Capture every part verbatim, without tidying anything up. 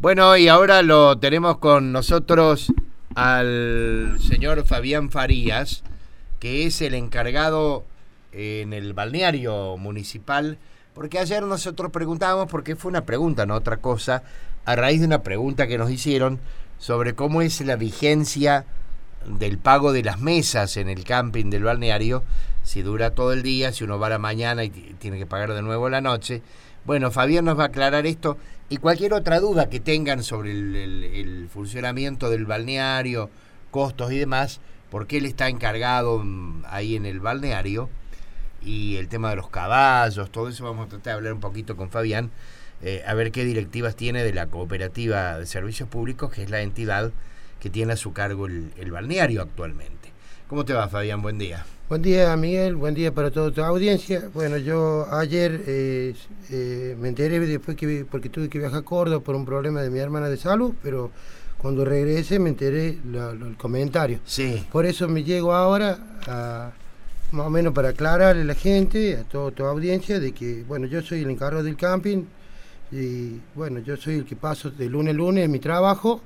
Bueno, y ahora lo tenemos con nosotros al señor Fabián Farías, que es el encargado en el balneario municipal, porque ayer nosotros preguntábamos, porque fue una pregunta, no otra cosa, a raíz de una pregunta que nos hicieron sobre cómo es la vigencia del pago de las mesas en el camping del balneario, si dura todo el día, si uno va a la mañana y tiene que pagar de nuevo la noche. Bueno, Fabián nos va a aclarar esto y cualquier otra duda que tengan sobre el, el, el funcionamiento del balneario, costos y demás, porque él está encargado ahí en el balneario, y el tema de los caballos, todo eso vamos a tratar de hablar un poquito con Fabián, eh, a ver qué directivas tiene de la Cooperativa de Servicios Públicos, que es la entidad que tiene a su cargo el, el balneario actualmente. ¿Cómo te va, Fabián? Buen día. Buen día, Miguel, buen día para toda tu audiencia. Bueno, yo ayer eh, eh, me enteré después que porque tuve que viajar a Córdoba por un problema de mi hermana de salud, pero cuando regresé me enteré lo, lo, el comentario. Sí. Por eso me llego ahora a, más o menos para aclararle a la gente, a toda tu audiencia, de que, bueno, yo soy el encargado del camping y, bueno, yo soy el que paso de lunes a lunes en mi trabajo.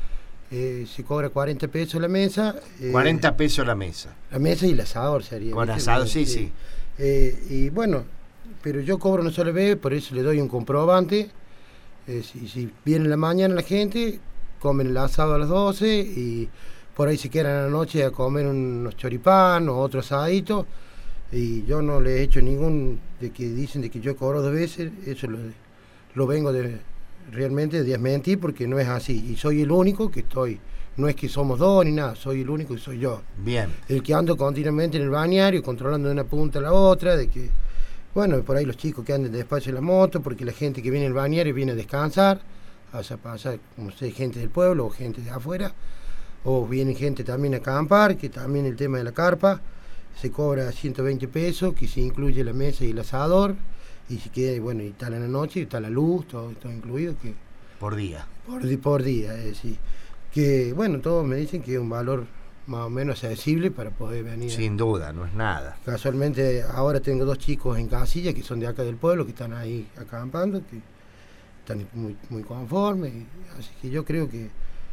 Eh, se cobra cuarenta pesos la mesa. Eh, cuarenta pesos la mesa. La mesa y el asador sería. Con asado, sí, sí. Eh, y bueno, pero yo cobro una sola vez, por eso le doy un comprobante. Eh, si, si viene en la mañana la gente, comen el asado a las doce y por ahí se quedan a la noche a comer unos choripán o otro asadito. Y yo no le he hecho ningún de que dicen de que yo cobro dos veces, eso lo, lo vengo de... realmente desmentí, porque no es así, y soy el único que estoy, no es que somos dos ni nada, soy el único que soy yo. Bien. El que ando continuamente en el balneario, controlando de una punta a la otra, de que, bueno, por ahí los chicos que anden despacio en la moto, porque la gente que viene al balneario viene a descansar, a pasar, como sé, gente del pueblo o gente de afuera, o viene gente también a acampar, que también el tema de la carpa, se cobra ciento veinte pesos, que se incluye la mesa y el asador. Y si queda, bueno, y está la noche, y está la luz, todo, todo incluido. Que por día. Por, por día, es decir. Que, bueno, todos me dicen que es un valor más o menos accesible para poder venir. Sin duda, no es nada. Casualmente, ahora tengo dos chicos en casilla que son de acá del pueblo, que están ahí acampando, que están muy, muy conformes. Así que yo creo que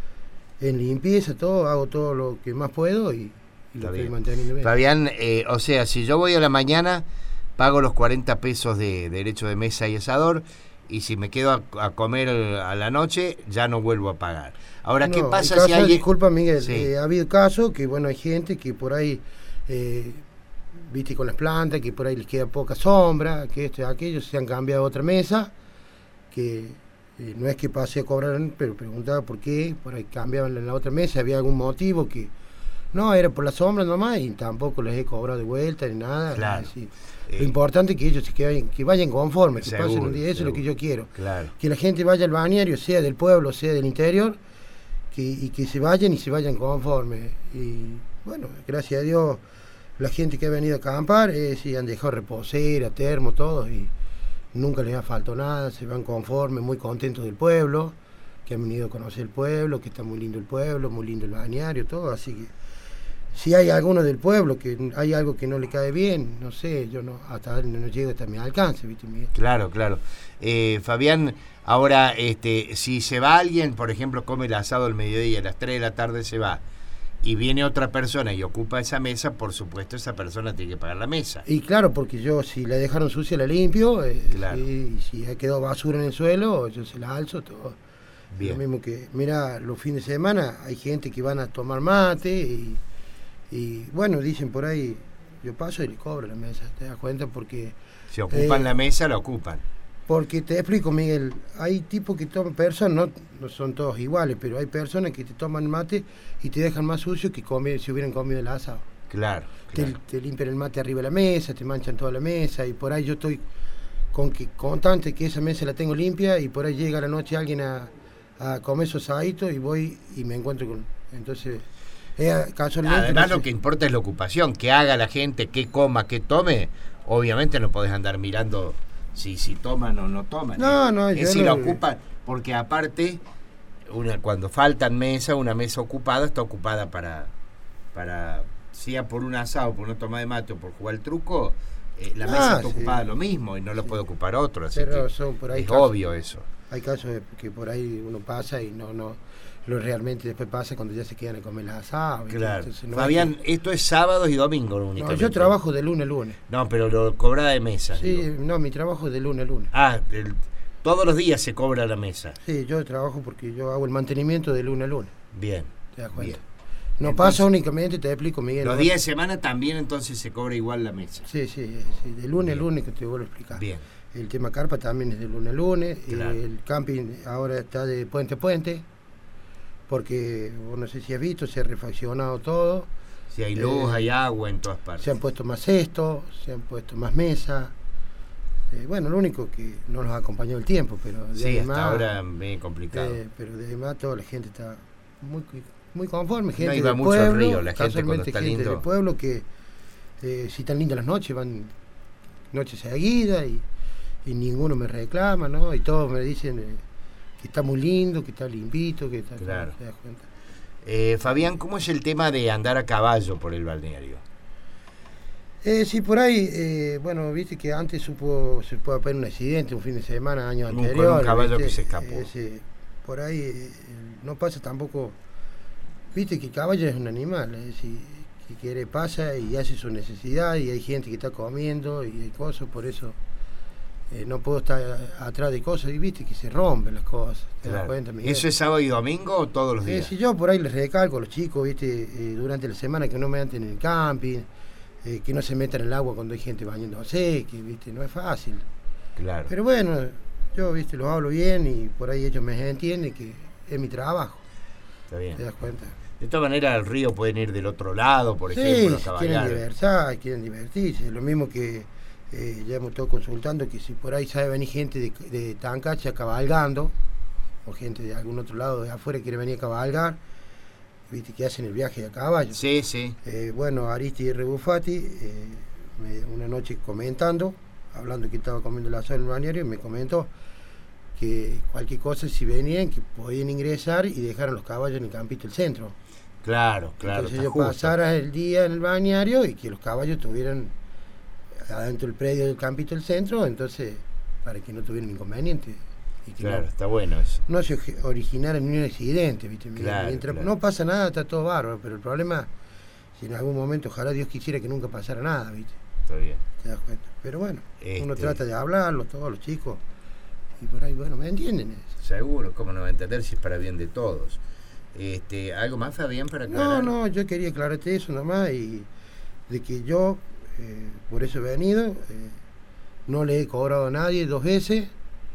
en limpieza, todo, hago todo lo que más puedo y, y lo estoy manteniendo bien. Fabián, eh, o sea, si yo voy a la mañana, pago los cuarenta pesos de derecho de mesa y asador, y si me quedo a, a comer a la noche, ya no vuelvo a pagar. Ahora, no, ¿qué pasa caso, si hay...? Disculpa, Miguel, sí. eh, ha habido casos que, bueno, hay gente que por ahí, eh, viste, con las plantas, que por ahí les queda poca sombra, que esto y aquello, se han cambiado a otra mesa, que eh, no es que pase a cobrar, pero preguntaba por qué, por ahí cambiaban en la otra mesa, había algún motivo que... No, era por la sombra nomás y tampoco les he cobrado de vuelta ni nada. Claro. Así. Eh, Lo importante es que ellos que vayan, que vayan conformes, que seguro, pasen un día, eso seguro. es lo que yo quiero. Claro. Que la gente vaya al balneario, sea del pueblo, sea del interior, que, y que se vayan y se vayan conformes. Y bueno, gracias a Dios, la gente que ha venido a acampar, eh, sí, han dejado reposera, termo, todo, y nunca les ha faltado nada, se van conformes, muy contentos del pueblo, que han venido a conocer el pueblo, que está muy lindo el pueblo, muy lindo el balneario, todo, así que si hay alguno del pueblo que hay algo que no le cae bien, no sé, yo no, hasta no llego hasta mi alcance, ¿viste, Miguel? Claro, claro. Eh, Fabián, ahora, este, si se va alguien, por ejemplo, come el asado al mediodía, a las tres de la tarde se va, y viene otra persona y ocupa esa mesa, por supuesto esa persona tiene que pagar la mesa. Y claro, porque yo si la dejaron sucia la limpio, eh, claro. si, si ha quedado basura en el suelo, yo se la alzo, todo. Bien. Lo mismo que, mira, los fines de semana hay gente que van a tomar mate y... Y bueno, dicen por ahí, yo paso y le cobro la mesa, ¿te das cuenta? Porque... Si ocupan eh, la mesa, la ocupan. Porque te explico, Miguel, hay tipos que toman, personas, no, no son todos iguales, pero hay personas que te toman mate y te dejan más sucio que comer, si hubieran comido el asado. Claro. claro. Te, te limpian el mate arriba de la mesa, te manchan toda la mesa, y por ahí yo estoy con que constante que esa mesa la tengo limpia, y por ahí llega a la noche alguien a, a comer su asadito y voy y me encuentro con... Entonces... Eh, Además, no sé. Lo que importa es la ocupación, que haga la gente, que coma, que tome. Obviamente no podés andar mirando si, si toman o no toman. No, eh. no, es yo si no, la ocupan, porque aparte, una, cuando faltan mesa, una mesa ocupada está ocupada para, para sea por un asado, por una toma de mate o por jugar el truco, eh, la ah, mesa está sí. ocupada lo mismo y no sí. lo puede ocupar otro, así Pero que son por ahí es casos, obvio eso. Hay casos de que por ahí uno pasa y no, no, lo realmente después pasa cuando ya se quedan a comer las asadas. Claro. No Fabián, que... esto es sábados y domingos únicamente. No, yo trabajo de lunes a lunes. No, pero lo cobra de mesa. Sí, digo. No, mi trabajo es de lunes a lunes. Ah, el, todos los días se cobra la mesa. Sí, yo trabajo porque yo hago el mantenimiento de lunes a lunes. Bien. ¿Te das cuenta? Bien. No entonces, pasa únicamente, te explico, Miguel. Los ¿no? días de semana también entonces se cobra igual la mesa. Sí, sí, sí de lunes Bien. a lunes que te vuelvo a explicar. Bien. El tema carpa también es de lunes a lunes. Claro. El camping ahora está de puente a puente, porque vos no sé si has visto, se ha refaccionado todo. Si hay luz, eh, hay agua en todas partes. Se han puesto más cestos, se han puesto más mesas. Eh, bueno, lo único que no nos ha acompañado el tiempo, pero de sí, además, hasta ahora bien complicado. Eh, pero de además toda la gente está muy muy conforme, gente no iba del mucho pueblo, al río, la gente cuando está gente lindo. del pueblo que eh, si están lindas las noches, van noches seguidas y, y ninguno me reclama, ¿no? Y todos me dicen eh, que está muy lindo, que está limpito, que está... Claro. ¿Te das cuenta? Eh, Fabián, ¿cómo es el tema de andar a caballo por el balneario? Eh, sí, por ahí, eh, bueno, viste que antes supo, se puede haber un accidente un fin de semana, años un, anteriores. Con un caballo ¿viste? que se escapó. Eh, sí, por ahí eh, no pasa tampoco... Viste que el caballo es un animal, es decir, que quiere pasa y hace su necesidad y hay gente que está comiendo y hay cosas, por eso eh, no puedo estar atrás de cosas y viste que se rompen las cosas. ¿Te claro. das cuenta, Miguel? ¿Eso es sábado y domingo o todos los días? Eh, si yo por ahí les recalco a los chicos, viste, eh, durante la semana que no me anden en el camping, eh, que no se metan en el agua cuando hay gente bañándose, que viste, no es fácil. Claro. Pero bueno, yo viste, los hablo bien y por ahí ellos me entienden que es mi trabajo. Está bien. ¿Te das cuenta? De todas maneras, al río pueden ir del otro lado, por sí, ejemplo, a si cabalgar. quieren diversar, quieren divertirse. Lo mismo que eh, ya hemos estado consultando, que si por ahí sabe venir gente de, de Tancacha cabalgando, o gente de algún otro lado de afuera quiere venir a cabalgar, viste que hacen el viaje a caballo. Sí, sí. Eh, bueno, Aristi Rebufati, eh, me, una noche comentando, hablando que estaba comiendo la asado en el balneario, me comentó que cualquier cosa, si venían, que podían ingresar y dejaron los caballos en el campito del centro. Claro, claro. Entonces yo pasara el día en el balneario y que los caballos estuvieran adentro del predio del campito del centro, entonces para que no tuvieran inconveniente. Y que claro, no, está bueno eso. No se originara ni un accidente, ¿viste? Claro, Mientras claro. no pasa nada, está todo bárbaro, pero el problema, si en algún momento, ojalá Dios quisiera que nunca pasara nada, ¿viste? Está bien. ¿Te das cuenta? Pero bueno, este... uno trata de hablarlo, todos los chicos, y por ahí, bueno, ¿me entienden? Eso. Seguro, ¿cómo no va a entender si es para bien de todos? Este, ¿algo más, Fabián, para aclarar? No, no, yo quería aclararte eso nomás y de que yo, eh, por eso he venido, eh, no le he cobrado a nadie dos veces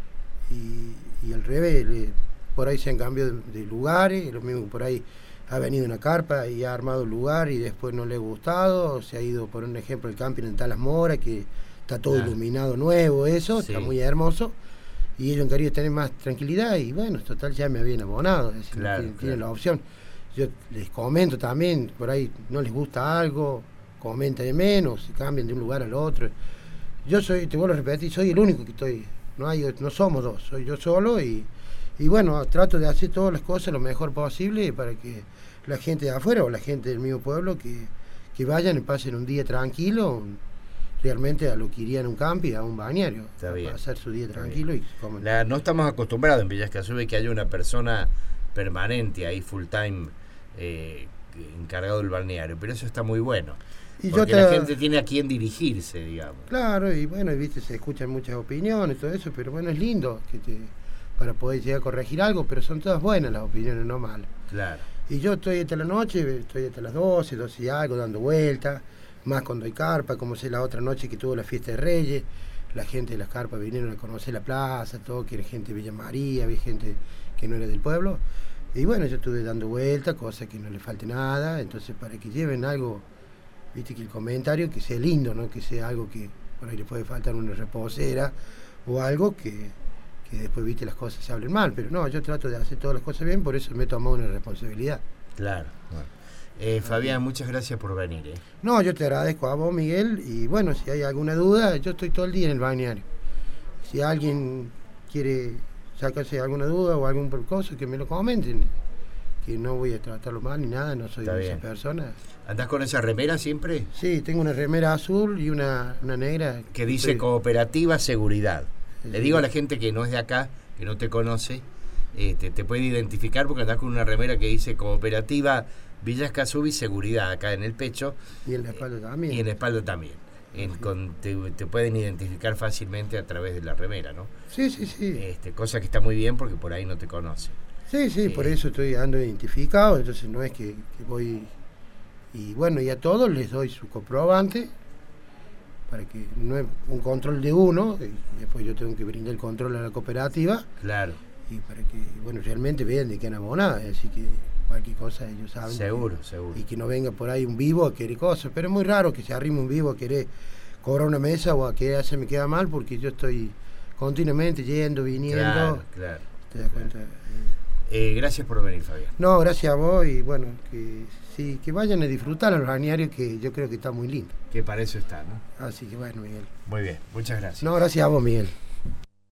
y, y al revés, le, por ahí se han cambiado de, de lugares, lo mismo que por ahí ha venido una carpa y ha armado el lugar y después no le ha gustado, se ha ido, por un ejemplo, el camping en Talas Mora, que está todo ah. iluminado nuevo, eso, sí. Está muy hermoso. Y ellos han querido tener más tranquilidad y bueno, total ya me habían abonado, es decir, claro, tienen, claro. tienen la opción. Yo les comento también, por ahí no les gusta algo, comenta de menos, se cambian de un lugar al otro. Yo soy, te vuelvo a repetir, soy el único que estoy, no hay, no somos dos, soy yo solo y, y bueno, trato de hacer todas las cosas lo mejor posible para que la gente de afuera o la gente del mismo pueblo que, que vayan y pasen un día tranquilo, realmente a lo que irían a un camping, a un balneario, Está a bien. pasar su día Está tranquilo bien. y comen. La, no estamos acostumbrados en Villas Casube que haya una persona permanente ahí, full time, eh, encargado del balneario, pero eso está muy bueno. Y porque yo te, la gente tiene a quién dirigirse, digamos. Claro, y bueno, y viste, se escuchan muchas opiniones, todo eso, pero bueno, es lindo que te, para poder llegar a corregir algo, pero son todas buenas las opiniones, no malas. Claro. Y yo estoy hasta la noche, estoy hasta las doce, doce y algo, dando vueltas, más cuando hay carpa, como sé la otra noche que tuvo la fiesta de Reyes, la gente de las carpas vinieron a conocer la plaza, todo, que era gente de Villa María, había gente que no era del pueblo, y bueno, yo estuve dando vueltas, cosa que no le falte nada, entonces para que lleven algo, viste, que el comentario que sea lindo, no que sea algo que por ahí le puede faltar una reposera o algo que, que después, viste, las cosas se hablen mal, pero no, yo trato de hacer todas las cosas bien, por eso me he tomado una responsabilidad. Claro, bueno. Eh, Fabián, muchas gracias por venir. ¿eh? No, yo te agradezco a vos, Miguel, y bueno, si hay alguna duda, yo estoy todo el día en el balneario. Si alguien quiere sacarse alguna duda o algún cosa, que me lo comenten, que no voy a tratarlo mal ni nada, no soy Está esa bien. persona. ¿Andás con esa remera siempre? Sí, tengo una remera azul y una, una negra. Que dice Estoy... Cooperativa Seguridad. Sí. Le digo a la gente que no es de acá que no te conoce, este, te puede identificar porque andás con una remera que dice Cooperativa Villa Escazú y Seguridad acá en el pecho. Y en la espalda también. Y en la espalda también. En, con, te, te pueden identificar fácilmente a través de la remera, ¿no? Sí, sí, sí. Este, cosa que está muy bien porque por ahí no te conoce. Sí, sí, eh, por eso estoy ando identificado, entonces no es que, que voy... Y bueno, y a todos les doy su comprobante, para que no es un control de uno, y después yo tengo que brindar el control a la cooperativa. Claro. Y para que, bueno, realmente vean de qué han abonado, así que cualquier cosa ellos saben. Seguro, que, seguro. Y que no venga por ahí un vivo a querer cosas, pero es muy raro que se arrime un vivo a querer cobrar una mesa o a que se me queda mal, porque yo estoy continuamente yendo, viniendo. Claro, claro. ¿Te das claro. cuenta? Eh, gracias por venir, Fabián. No, gracias a vos y bueno, que sí, que vayan a disfrutar a los balnearios, que yo creo que está muy lindo. Que para eso está, ¿no? Así que bueno, Miguel. Muy bien, muchas gracias. No, gracias a vos, Miguel.